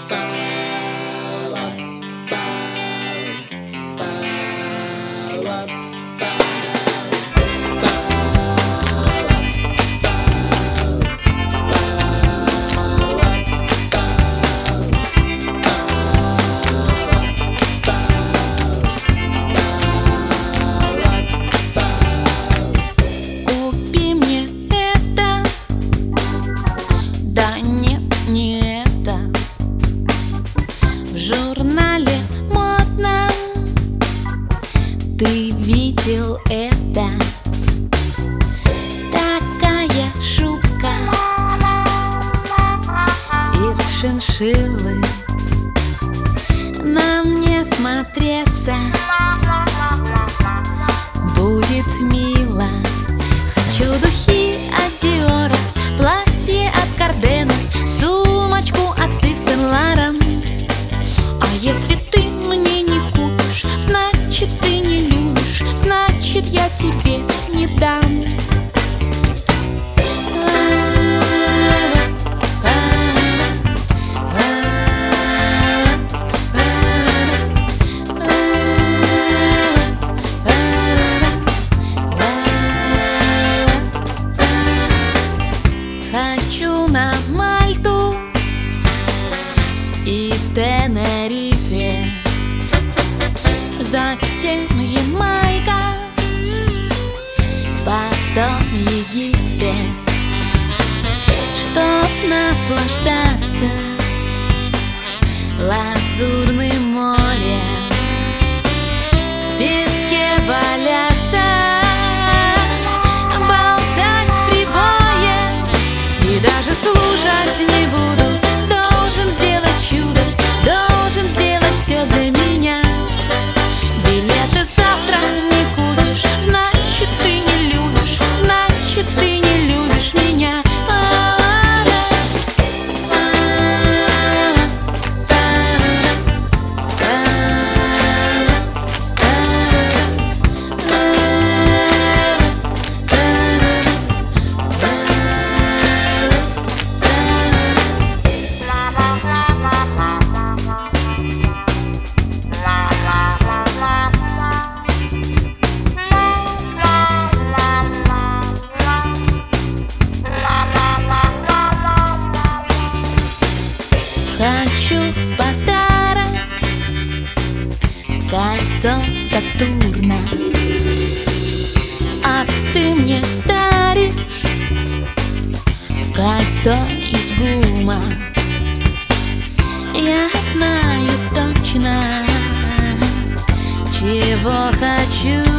Купи мне это, да нет, не это. В журнале модном ты видел это. Такая шубка из шиншиллы, на мне смотреться будет мило. Хочу духи от Диора, платье от Кардена, сумочку от Ив Сен-Лоран. А если ты мне не купишь, значит ты не любишь, значит я тебе не дам. Хочу на Мальту и Тенерифе, затем Ямайка, потом Египет, чтоб наслаждаться лазурным морем, в песке валяться, болтать с прибоем и даже слушать не буду. Должен сделать чудо, должен сделать все для меня. Билеты завтра не купишь, значит ты не любишь, значит ты не любишь меня. Хочу в подарок кольцо Сатурна, а ты мне даришь кольцо из ГУМа. Я знаю точно, чего хочу.